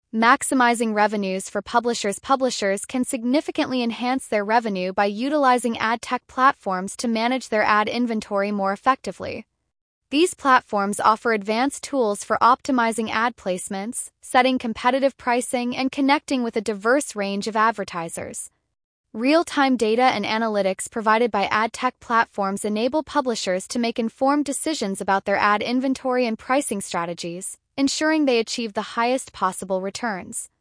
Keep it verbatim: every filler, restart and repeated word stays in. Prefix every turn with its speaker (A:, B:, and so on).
A: Maximizing revenues for publishers. Publishers can significantly enhance their revenue by utilizing ad tech platforms to manage their ad inventory more effectively. These platforms offer advanced tools for optimizing ad placements, setting competitive pricing, and connecting with a diverse range of advertisers. Real-time data and analytics provided by ad tech platforms enable publishers to make informed decisions about their ad inventory and pricing strategies, ensuring they achieve the highest possible returns.